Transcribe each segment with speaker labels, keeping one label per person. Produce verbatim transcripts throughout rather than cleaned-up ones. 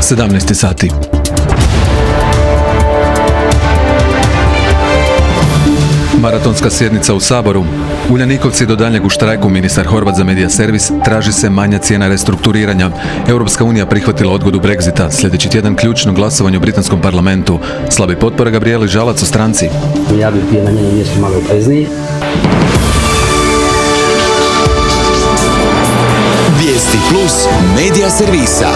Speaker 1: sedamnaest sati. Maratonska sjednica u Saboru. Uljanikovci do daljnjeg u štrajku, ministar Horvat za Medija servis, traži se manja cijena restrukturiranja. Europska unija prihvatila odgodu Brexita. Sljedeći tjedan ključno glasovanje u britanskom parlamentu. Slabi potpora Gabrijeli Žalac u stranci.
Speaker 2: Ja bih bio na njenom mjestu malo oprezniji.
Speaker 3: Vijesti plus Medija servisa.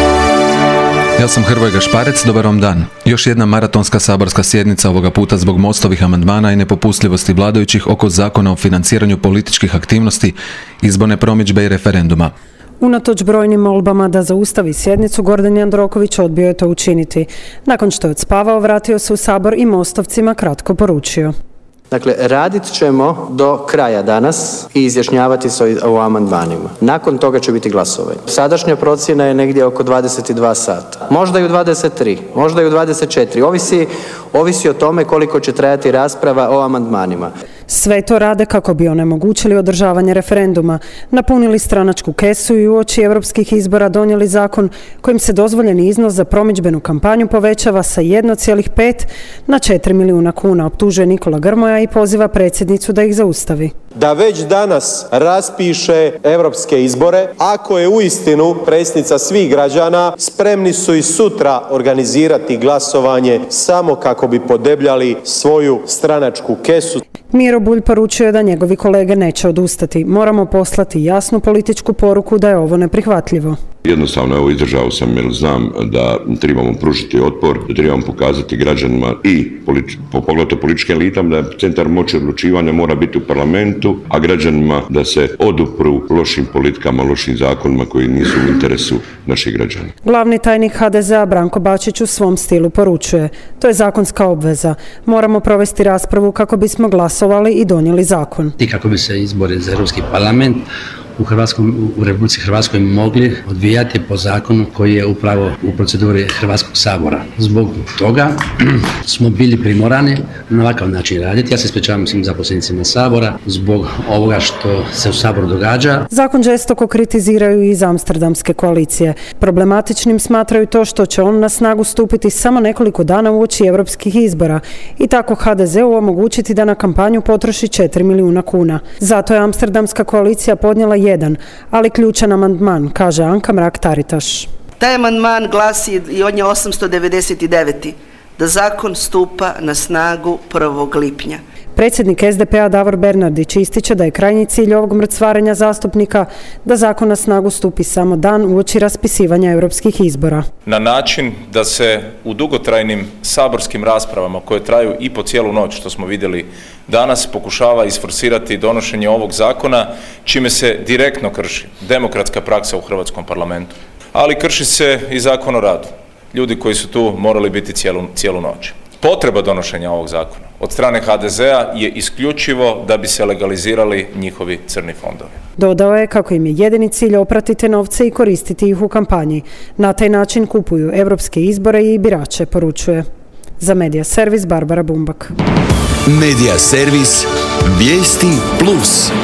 Speaker 1: Ja sam Hrvoje Gašparec, dobar vam dan. Još jedna maratonska saborska sjednica, ovoga puta zbog Mostovih amandmana i nepopustljivosti vladajućih oko zakona o financiranju političkih aktivnosti, izborne promidžbe i referenduma.
Speaker 4: Unatoč brojnim molbama da zaustavi sjednicu, Gordan Jandroković odbio je to učiniti. Nakon što je odspavao, vratio se u Sabor i Mostovcima kratko poručio.
Speaker 5: Dakle, radit ćemo do kraja danas i izjašnjavati se o amandmanima. Nakon toga će biti glasovanje. Sadašnja procjena je negdje oko dvadeset dva sata. Možda i u dvadeset tri, možda i u dvadeset četiri. Ovisi, ovisi o tome koliko će trajati rasprava o amandmanima.
Speaker 4: Sve to rade kako bi onemogućili održavanje referenduma, napunili stranačku kesu i uoči europskih izbora donijeli zakon kojim se dozvoljeni iznos za promidžbenu kampanju povećava sa jedan zarez pet na četiri milijuna kuna, optužuje Nikola Grmoja i poziva predsjednicu da ih zaustavi.
Speaker 6: Da već danas raspiše europske izbore, ako je uistinu predsjednica svih građana, spremni su i sutra organizirati glasovanje samo kako bi podebljali svoju stranačku kesu.
Speaker 4: Miro Bulj poručuje da njegovi kolege neće odustati. Moramo poslati jasnu političku poruku da je ovo neprihvatljivo.
Speaker 7: Jednostavno, evo, izdržao sam jer znam da trebamo pružiti otpor, da trebamo pokazati građanima i politi- poglavito političkim elitama da centar moći odlučivanja mora biti u parlamentu, a građanima da se odupru lošim politikama, lošim zakonima koji nisu u interesu naših građana.
Speaker 4: Glavni tajnik ha de zea Branko Bačić u svom stilu poručuje: to je zakonska obveza. Moramo provesti raspravu kako bismo glasovali i donijeli zakon.
Speaker 2: I kako bi se izbori za Europski parlament u Hrvatskom, u Republici Hrvatskoj mogli odvijati po zakonu koji je upravo u proceduri Hrvatskog sabora. Zbog toga smo bili primorani na ovakav način raditi. Ja se ispričavam svim zaposlenicima Sabora zbog ovoga što se u Saboru događa.
Speaker 4: Zakon žestoko kritiziraju iz Amsterdamske koalicije. Problematičnim smatraju to što će on na snagu stupiti samo nekoliko dana uoči europskih izbora i tako ha de zeu omogućiti da na kampanju potroši četiri milijuna kuna. Zato je Amsterdamska koalicija podnijela jedan, ali ključan amandman, kaže Anka Mrak-Taritaš.
Speaker 8: Taj amandman glasi, i on je osamsto devedeset devet. da zakon stupa na snagu prvog lipnja.
Speaker 4: Predsjednik es de pe a Davor Bernardić ističe da je krajnji cilj ovog mrcvarenja zastupnika da zakon na snagu stupi samo dan uoči raspisivanja europskih izbora.
Speaker 9: Na način da se u dugotrajnim saborskim raspravama koje traju i po cijelu noć, što smo vidjeli danas, pokušava isforsirati donošenje ovog zakona, čime se direktno krši demokratska praksa u Hrvatskom parlamentu. Ali krši se i Zakon o radu. Ljudi koji su tu morali biti cijelu, cijelu noć. Potreba donošenja ovog zakona od strane ha de zea je isključivo da bi se legalizirali njihovi crni fondovi.
Speaker 4: Dodao je kako im je jedini cilj opratiti novce i koristiti ih u kampanji. Na taj način kupuju europske izbore i birače, poručuje. Za Medija servis Barbara Bumbak.
Speaker 3: Medija servis Vijesti plus.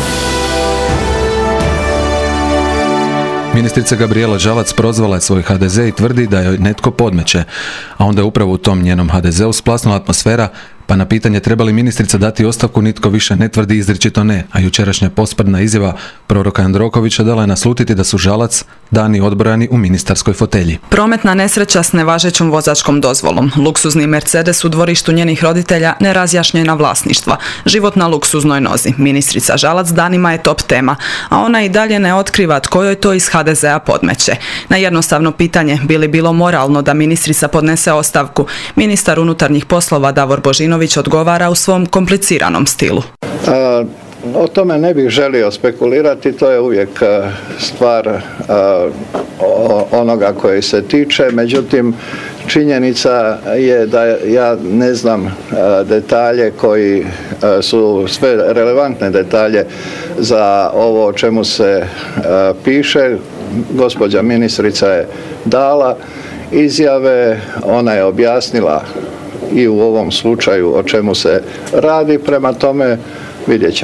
Speaker 1: Ministrica Gabrijela Žalac prozvala je svoj ha de ze i tvrdi da joj netko podmeće, a onda je upravo u tom njenom ha de zeu splasnula atmosfera, pa na pitanje treba li ministrica dati ostavku nitko više ne tvrdi izričito ne, a jučerašnja posprdna izjava proroka Jandrokovića dala je naslutiti da su Žalac dani odbrojani u ministarskoj fotelji.
Speaker 10: Prometna nesreća s nevažećom vozačkom dozvolom. Luksuzni Mercedes u dvorištu njenih roditelja, nerazjašnjena vlasništva. Život na luksuznoj nozi. Ministrica Žalac danima je top tema, a ona i dalje ne otkriva tko joj to iz ha de zea podmeće. Na jednostavno pitanje bi li bilo moralno da ministrica podnese ostavku, ministar unutarnjih poslova Davor Božinović odgovara u svom kompliciranom stilu.
Speaker 11: A, o tome ne bih želio spekulirati, to je uvijek stvar a, onoga koji se tiče, međutim činjenica je da ja ne znam a, detalje koji a, su sve relevantne detalje za ovo o čemu se a, piše. Gospođa ministrica je dala izjave, ona je objasnila i u ovom slučaju o čemu se radi, prema tome vidjet ćemo.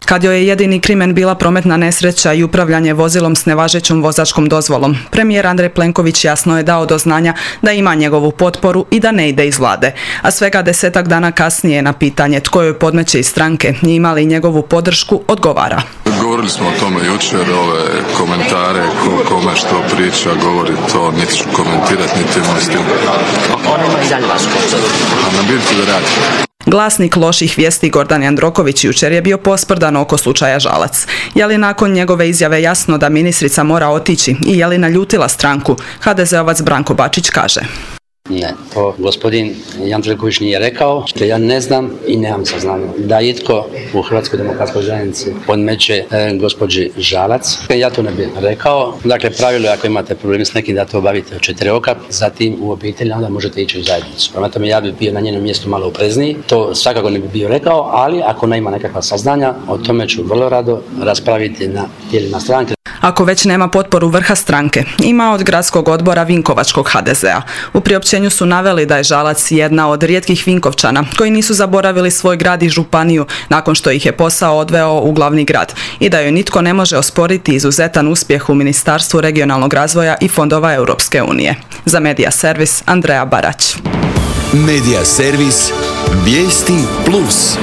Speaker 10: kad joj je jedini krimen bila prometna nesreća i upravljanje vozilom s nevažećom vozačkom dozvolom. Premijer Andrej Plenković jasno je dao do znanja da ima njegovu potporu i da ne ide iz vlade. A svega desetak dana kasnije na pitanje tko joj podmeće iz stranke i ima li njegovu podršku, odgovara.
Speaker 12: Govorili smo o tome jučer, ove komentare, ko, kome što priča, govori to, niti ću komentirati, niti imam s tim.
Speaker 13: Ona ima i dalje vašu podršku.
Speaker 12: A nabirite da radi.
Speaker 10: Glasnik loših vijesti Gordan Jandroković jučer je bio posprdan oko slučaja Žalac. Je li nakon njegove izjave jasno da ministrica mora otići i je li naljutila stranku, ha de zeovac Branko Bačić kaže.
Speaker 2: Ne, to gospodin Jandroković nije rekao, što ja ne znam i nemam saznanja da itko u Hrvatskoj demokratskoj zajednici podmeće e, gospođi Žalac. Ja to ne bih rekao. Dakle, pravilo je ako imate problem s nekim da to obavite od četiri oka, zatim u obitelji, onda možete ići u zajednicu. Prema tome ja bih bio na njenom mjestu malo oprezniji, to svakako ne bi bio rekao, ali ako ona ima nekakva saznanja, o tome ću vrlo rado raspraviti na tijelima stranke.
Speaker 10: Ako već nema potporu vrha stranke, ima od gradskog odbora Vinkovačkog ha de zea. U priopćenju su naveli da je Žalac jedna od rijetkih Vinkovčana koji nisu zaboravili svoj grad i županiju nakon što ih je posao odveo u glavni grad i da joj nitko ne može osporiti izuzetan uspjeh u Ministarstvu regionalnog razvoja i fondova Europske unije. Za Medija servis Andreja Barać.
Speaker 3: Medija servis Vijesti plus.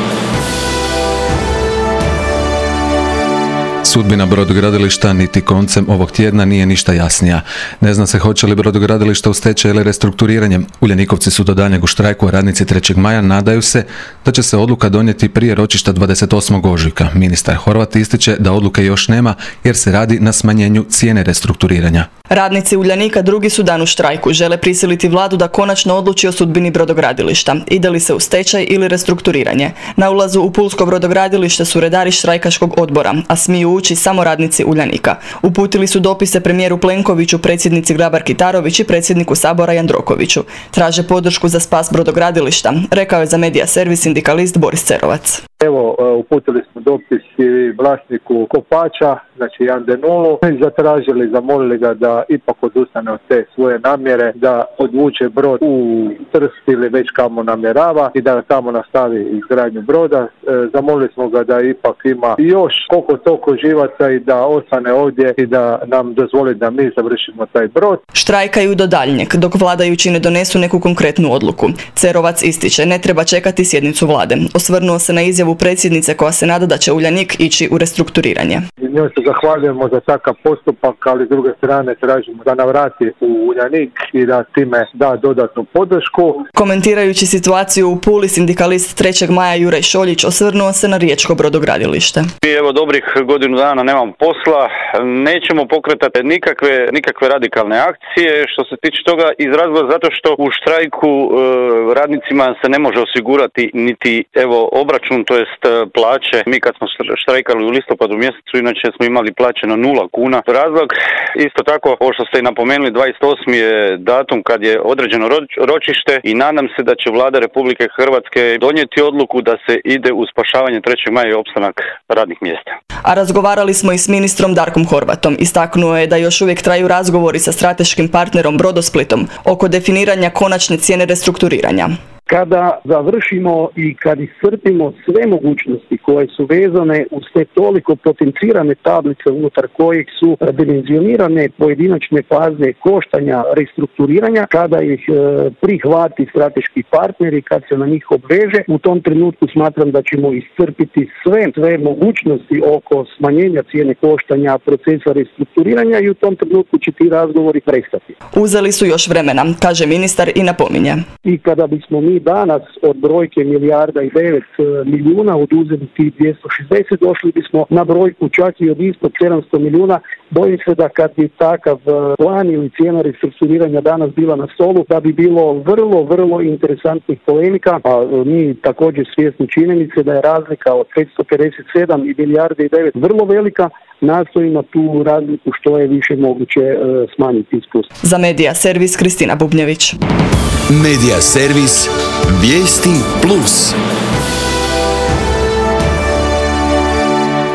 Speaker 1: Sudbina brodogradilišta niti koncem ovog tjedna nije ništa jasnija. Ne zna se hoće li brodogradilišta u stečaj ili restrukturiranjem. Uljanikovci su do daljnjeg u štrajku, a radnici trećeg maja nadaju se da će se odluka donijeti prije ročišta dvadeset osmog ožujka. Ministar Horvat ističe da odluke još nema jer se radi na smanjenju cijene restrukturiranja.
Speaker 10: Radnici Uljanika drugi su dan u štrajku. Žele prisiliti vladu da konačno odluči o sudbini brodogradilišta. Ide li se u stečaj ili restrukturiranje. Na ulazu u pulsko brodogradilište su redari štrajkaškog odbora, a smiju ući samo radnici Uljanika. Uputili su dopise premijeru Plenkoviću, predsjednici Grabar-Kitarović i predsjedniku Sabora Jandrokoviću. Traže podršku za spas brodogradilišta, rekao je za Medija servis sindikalist Boris Cerovac.
Speaker 14: Evo, uputili smo dopis i vlasniku Kopača, znači Jandenulu, i zatražili, zamolili ga da ipak odustane od te svoje namjere, da odvuče brod u Trst ili već kamo namjerava i da tamo nastavi izgradnju broda. Zamolili smo ga da ipak ima još koliko toliko živaca i da ostane ovdje i da nam dozvoli da mi završimo taj brod.
Speaker 10: Štrajkaju do daljnjeg, dok vladajući ne donesu neku konkretnu odluku. Cerovac ističe, ne treba čekati sjednicu vlade. Osvrnuo se na izjavu predsjednice koja se nada da će Uljanik ići u restrukturiranje.
Speaker 14: Njoj se zahvaljujemo za takav postupak, ali s druge strane tražimo da navrati u Uljanik i da time da dodatnu podršku.
Speaker 10: Komentirajući situaciju u Puli, sindikalist trećeg maja Juraj Šoljić osvrnuo se na riječko brodogradilište.
Speaker 15: Evo dobrih godinu dana nemam posla, nećemo pokretati nikakve, nikakve radikalne akcije što se tiče toga iz razloga zato što u štrajku e, radnicima se ne može osigurati niti evo obračun, to jest plaće. Mi kad smo štrajkali u listopadu mjesecu, inače smo imali plaće na nula kuna. Razlog isto tako, ovo što ste i napomenuli, dvadeset osmi je datum kad je određeno ročište i nadam se da će Vlada Republike Hrvatske donijeti odluku da se ide u spašavanje trećeg maja i opstanak radnih mjesta.
Speaker 10: A razgovarali smo i s ministrom Darkom Horvatom. Istaknuo je da još uvijek traju razgovori sa strateškim partnerom Brodosplitom oko definiranja konačne cijene restrukturiranja.
Speaker 16: Kada završimo i kad iscrpimo sve mogućnosti koje su vezane uz te toliko potencirane tablice unutar kojih su dimenzionirane pojedinačne faze koštanja restrukturiranja, kada ih e, prihvati strateški partneri, kad se na njih obveže, u tom trenutku smatram da ćemo iscrpiti sve, sve mogućnosti oko smanjenja cijene koštanja procesa restrukturiranja i u tom trenutku će ti razgovori prestati.
Speaker 10: Uzeli su još vremena, kaže ministar i napominje.
Speaker 16: I kada bismo mi danas od brojke milijarda i devet milijuna oduzeli tih dvjesto šezdeset, došli bismo na brojku čak i od ispod sedamsto milijuna. Bojim se da kad bi takav plan ili cijena restrukturiranja danas bila na stolu, da bi bilo vrlo, vrlo interesantnih polemika, a mi također svjesni činjenice da je razlika od petsto pedeset sedam i milijarde i devet vrlo velika, nastojimo tu razliku što je više moguće e, smanjiti ispust.
Speaker 10: Za Medija servis Kristina Bubnjević.
Speaker 3: Medija servis Vijesti plus.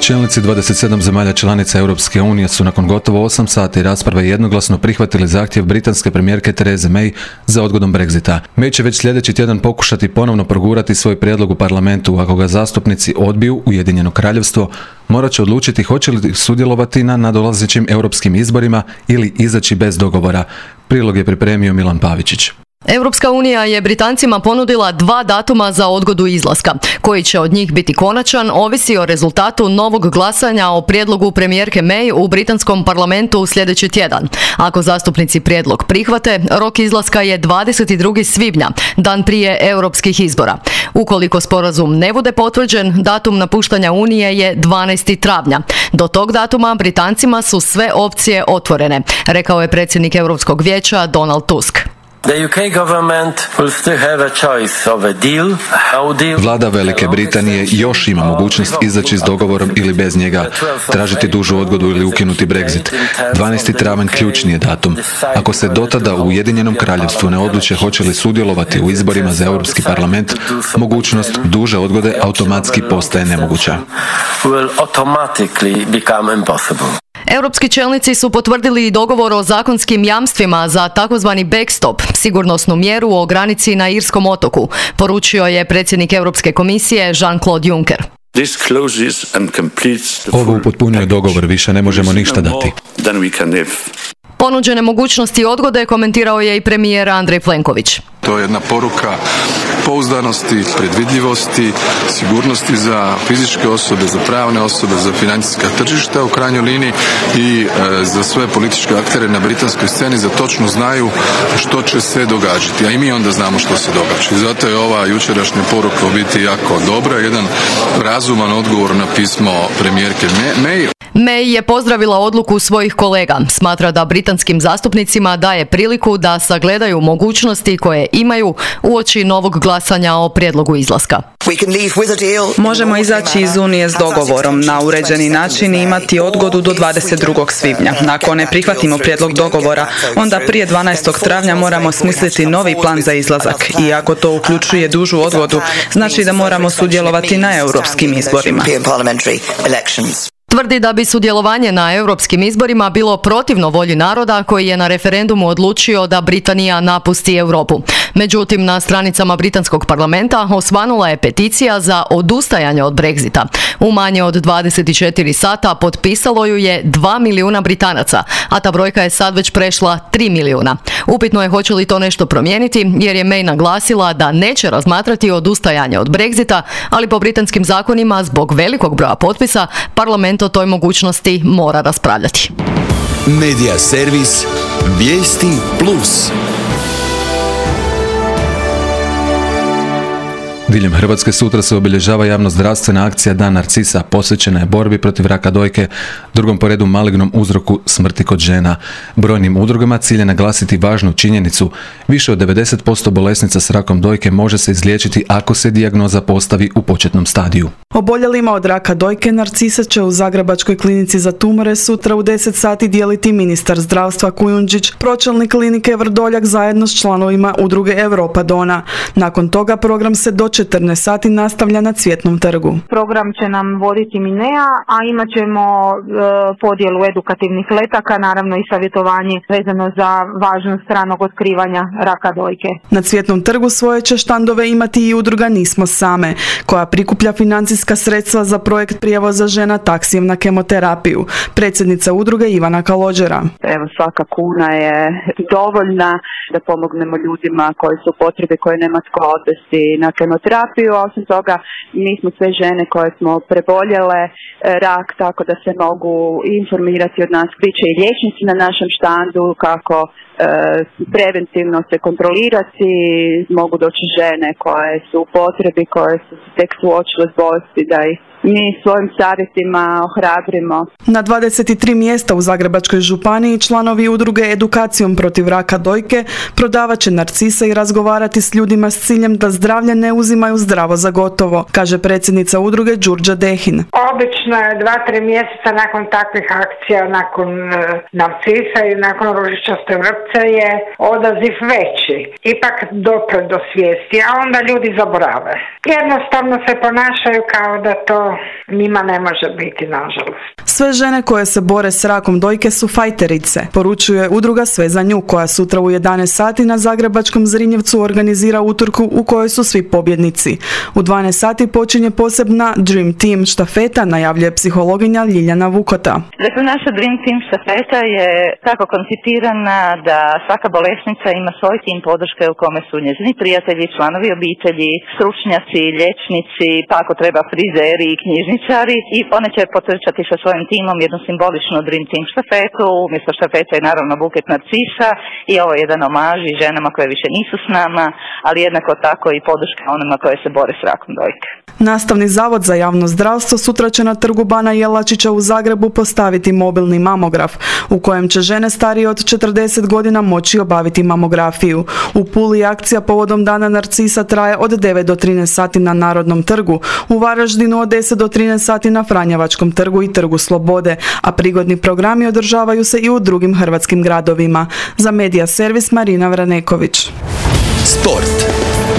Speaker 1: Čelnici dvadeset sedam zemalja članica Europske unije su nakon gotovo osam sati rasprave jednoglasno prihvatili zahtjev britanske premijerke Therese May za odgodom Brexita. May će već sljedeći tjedan pokušati ponovno progurati svoj prijedlog u parlamentu. Ako ga zastupnici odbiju, Ujedinjeno kraljevstvo morat će odlučiti hoće li sudjelovati na nadolazećim europskim izborima ili izaći bez dogovora. Prilog je pripremio Milan Pavičić.
Speaker 17: Europska unija je Britancima ponudila dva datuma za odgodu izlaska. Koji će od njih biti konačan, ovisi o rezultatu novog glasanja o prijedlogu premijerke May u britanskom parlamentu sljedeći tjedan. Ako zastupnici prijedlog prihvate, rok izlaska je dvadeset drugi svibnja, dan prije europskih izbora. Ukoliko sporazum ne bude potvrđen, datum napuštanja Unije je dvanaesti travnja. Do tog datuma Britancima su sve opcije otvorene, rekao je predsjednik Europskog vijeća Donald Tusk.
Speaker 1: Vlada Velike Britanije još ima mogućnost izaći s dogovorom ili bez njega, tražiti dužu odgodu ili ukinuti Brexit. dvanaesti travanj ključni je datum. Ako se dotada u Ujedinjenom kraljevstvu ne odluče hoće li sudjelovati u izborima za Europski parlament, mogućnost duže odgode automatski postaje nemoguća.
Speaker 17: Europski čelnici su potvrdili dogovor o zakonskim jamstvima za takozvani backstop, sigurnosnu mjeru o granici na Irskom otoku, poručio je predsjednik Europske komisije Jean-Claude Juncker.
Speaker 1: Ovo upotpunjuje dogovor, više ne možemo ništa dati.
Speaker 17: Ponuđene mogućnosti odgode komentirao je i premijer Andrej Plenković.
Speaker 12: To je jedna poruka pouzdanosti, predvidljivosti, sigurnosti za fizičke osobe, za pravne osobe, za financijska tržišta u krajnjoj liniji i e, za sve političke aktere na britanskoj sceni, za točno znaju što će se događati, a i mi onda znamo što se događa. I zato je ova jučerašnja poruka u biti jako dobra, jedan razuman odgovor na pismo premijerke May.
Speaker 17: May je pozdravila odluku svojih kolega. Smatra da britanskim zastupnicima daje priliku da sagledaju mogućnosti koje imaju uoči novog glasanja o prijedlogu izlaska.
Speaker 10: Možemo izaći iz Unije s dogovorom na uređeni način i imati odgodu do dvadeset drugog svibnja. Ako ne prihvatimo prijedlog dogovora, onda prije dvanaestog travnja moramo smisliti novi plan za izlazak. I ako to uključuje dužu odgodu, znači da moramo sudjelovati na europskim izborima.
Speaker 17: Tvrdi da bi sudjelovanje na europskim izborima bilo protivno volji naroda koji je na referendumu odlučio da Britanija napusti Europu. Međutim, na stranicama britanskog parlamenta osvanula je peticija za odustajanje od Brexita. U manje od dvadeset četiri sata potpisalo ju je dva milijuna Britanaca, a ta brojka je sad već prešla tri milijuna. Upitno je hoće li to nešto promijeniti, jer je May naglasila da neće razmatrati odustajanje od Brexita, ali po britanskim zakonima zbog velikog broja potpisa parlament o toj mogućnosti mora raspravljati.
Speaker 3: Medija servis Vijesti Plus.
Speaker 1: Diljem Hrvatske sutra se obilježava javno-zdravstvena akcija Dan Narcisa, posvećena je borbi protiv raka dojke, drugom po redu malignom uzroku smrti kod žena. Brojnim udrugama cilj je naglasiti važnu činjenicu. Više od devedeset posto bolesnica s rakom dojke može se izliječiti ako se dijagnoza postavi u početnom stadiju.
Speaker 10: Oboljelima od raka dojke Narcisa će u Zagrebačkoj klinici za tumore sutra u deset sati dijeliti ministar zdravstva Kujundžić, pročelnik klinike Vrdoljak zajedno s članovima udruge Europa Dona. Nakon toga program se do četrnaest sati nastavlja na Cvjetnom trgu.
Speaker 18: Program će nam voditi Minea, a imat ćemo e, podjelu edukativnih letaka, naravno i savjetovanje vezano za važnost ranog otkrivanja raka dojke.
Speaker 10: Na Cvjetnom trgu svoje će štandove imati i udruga Nismo same, koja prikuplja financijska sredstva za projekt prijevoza žena taksijem na kemoterapiju. Predsjednica udruge Ivana Kalođera.
Speaker 19: Evo, svaka kuna je dovoljna da pomognemo ljudima koji su u potrebi, koje nema tko odvesti na kemoterapiju, a osim toga mi smo sve žene koje smo preboljele rak, tako da se mogu informirati od nas. Biće i liječnici na našem štandu kako e, preventivno se kontrolirati, mogu doći žene koje su u potrebi, koje su se tek suočile s bolesti, da ih mi svojim savjetima ohrabrimo.
Speaker 10: Na dvadeset tri mjesta u Zagrebačkoj županiji članovi udruge Edukacijom protiv raka dojke prodavat će narcise i razgovarati s ljudima s ciljem da zdravlje ne uzimaju zdravo za gotovo, kaže predsjednica udruge Đurđa Dehin.
Speaker 20: Obično je dva, tri mjeseca nakon takvih akcija, nakon uh, narcisa i nakon ružičaste vrpke, utakmica je odaziv veći, ipak dopre do svijesti, a onda ljudi zaborave. Jednostavno se ponašaju kao da to njima ne može biti, nažalost.
Speaker 10: Sve žene koje se bore s rakom dojke su fajterice, poručuje udruga Sve za nju, koja sutra u jedanaest sati na zagrebačkom Zrinjevcu organizira utrku u kojoj su svi pobjednici. U dvanaest sati počinje posebna Dream Team štafeta, najavljuje psihologinja Ljiljana Vukota.
Speaker 21: Dakle, naša Dream Team štafeta je tako koncipirana da svaka bolesnica ima svoj tim podrške u kome su njezini prijatelji, članovi obitelji, stručnjaci, liječnici, pa ako treba frizeri i knjižničari, i one će potrčati sa svojim timom jednu simboličnu Dream Team štafetu. Umjesto štafeta je naravno buket narcisa i ovo je jedan omaž i ženama koje više nisu s nama, ali jednako tako i podrška onima koje se bore s rakom dojke.
Speaker 10: Nastavni zavod za javno zdravstvo sutra će na trgu Bana Jelačića u Zagrebu postaviti mobilni mamograf u kojem će žene starije od četrdeset godina moći obaviti mamografiju. U Puli akcija povodom Dana narcisa traje od devet do trinaest sati na Narodnom trgu, u Varaždinu od deset do trinaest sati na Franjevačkom trgu i Trgu Slobode, a prigodni programi održavaju se i u drugim hrvatskim gradovima. Za Medija servis Marina Vraneković.
Speaker 3: Sport.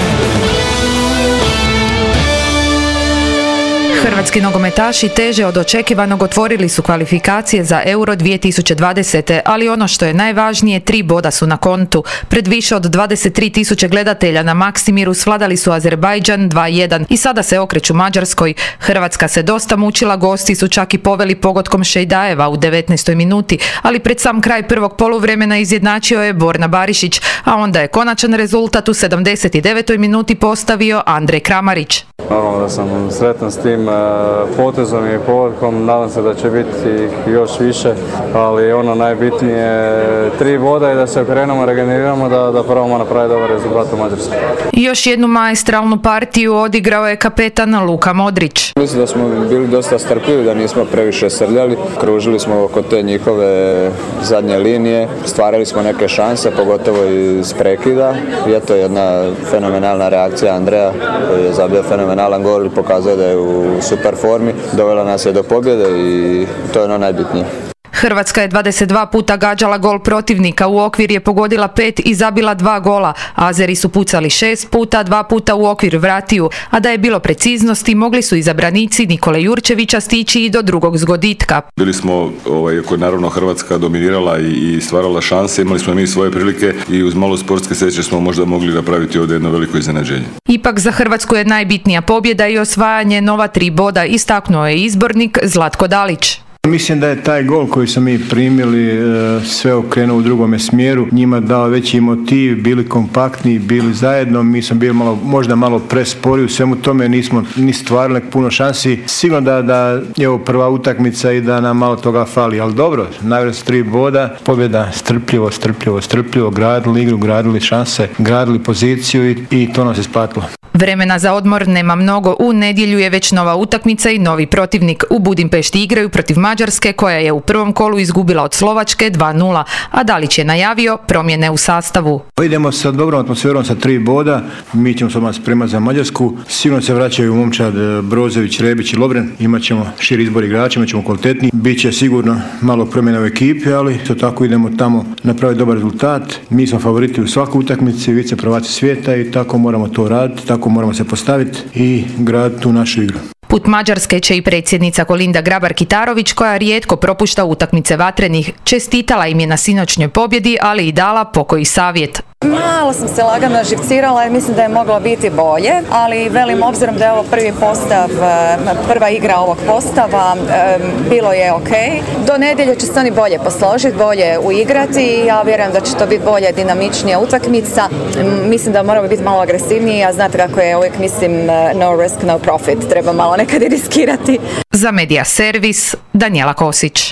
Speaker 22: Hrvatski nogometaši teže od očekivanog otvorili su kvalifikacije za Euro dvije tisuće dvadesete. ali ono što je najvažnije, tri boda su na kontu. Pred više od dvadeset tri tisuće gledatelja na Maksimiru svladali su Azerbajdžan dva jedan i sada se okreću Mađarskoj. Hrvatska se dosta mučila, gosti su čak i poveli pogodkom Šejdajeva u devetnaestoj minuti, ali pred sam kraj prvog poluvremena izjednačio je Borna Barišić, a onda je konačan rezultat u sedamdeset devetoj minuti postavio Andrej Kramarić.
Speaker 23: Naravno da sam sretan s tim potezom i povorkom, nadam se da će biti još više, ali ono najbitnije tri boda i da se okrenemo, regeneriramo, da, da probamo napraviti dobar rezultat u Mađarskoj.
Speaker 22: Još jednu maestralnu partiju odigrao je kapetan Luka Modrić.
Speaker 24: Mislim da smo bili dosta strpljivi, da nismo previše srljali, kružili smo oko te njihove zadnje linije, stvarali smo neke šanse, pogotovo iz prekida i eto jedna fenomenalna reakcija Andreja koji je zabio fenomenalan gol i pokazao da je u super formi, dovela nas je do pobjede i to je ono najbitnije.
Speaker 22: Hrvatska je dvadeset dva puta gađala gol protivnika, u okvir je pogodila pet i zabila dva gola. Azeri su pucali šest puta, dva puta u okvir vratiju, a da je bilo preciznosti, mogli su izabranici Nikole Jurčevića stići i do drugog zgoditka.
Speaker 25: Bili smo, ovaj, koji naravno Hrvatska dominirala i, i stvarala šanse, imali smo mi svoje prilike i uz malo sportske sreće smo možda mogli napraviti ovdje jedno veliko iznenađenje.
Speaker 22: Ipak za Hrvatsku je najbitnija pobjeda i osvajanje nova tri boda, istaknuo je izbornik Zlatko Dalić.
Speaker 26: Mislim da je taj gol koji smo mi primili sve okrenuo u drugome smjeru, njima dao veći motiv, bili kompaktni, bili zajedno, mi smo bili malo, možda malo prespori u svemu tome, nismo ni stvarili puno šansi. Sigurno da, da je ovo prva utakmica i da nam malo toga fali, ali dobro, najvjerojatnije su tri boda, pobjeda strpljivo, strpljivo, strpljivo, gradili igru, gradili šanse, gradili poziciju i, i to nam se isplatilo.
Speaker 22: Vremena za odmor nema mnogo, u nedjelju je već nova utakmica i novi protivnik. U Budimpešti igraju protiv Mađarske koja je u prvom kolu izgubila od Slovačke dva nula, a Dalić je najavio promjene u sastavu.
Speaker 26: Idemo sa dobrom atmosferom sa tri boda, mi ćemo se odmah spremati za Mađarsku, sigurno se vraćaju momčad Brozović, Rebić i Lovren, imat ćemo širi izbor igrača, imat ćemo kvalitetni, bit će sigurno malo promjena u ekipi, ali to tako idemo tamo napraviti dobar rezultat. Mi smo favoriti u svakoj utakmici, vice prvaci svijeta i tako moramo to raditi, tako moramo se postaviti i graditi tu našu igru.
Speaker 22: Put Mađarske će i predsjednica Kolinda Grabar-Kitarović, koja rijetko propušta utakmice vatrenih. Čestitala im je na sinoćnjoj pobjedi, ali i dala pokoji savjet.
Speaker 27: Malo sam se lagano živcirala i mislim da je moglo biti bolje, ali velim, obzirom da je ovo prvi postav, prva igra ovog postava, bilo je ok. Do nedjelje će se oni bolje posložiti, bolje uigrati i ja vjerujem da će to biti bolje, dinamičnija utakmica. Mislim da moramo biti malo agresivniji, a znate kako je uvijek, mislim, no risk, no profit. Treba malo nekad i riskirati.
Speaker 22: Za Medija servis, Danijela Kosić.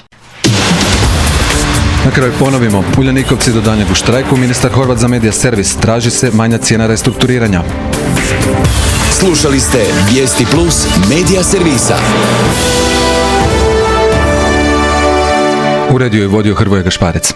Speaker 1: Na kraju ponovimo, Uljanikovci do daljnjeg u štrajku, ministar Horvat za Medija servis, traži se manja cijena restrukturiranja.
Speaker 3: Slušali ste Vijesti Plus Medija servisa.
Speaker 1: Uredio je vodio Hrvoje Gašparec.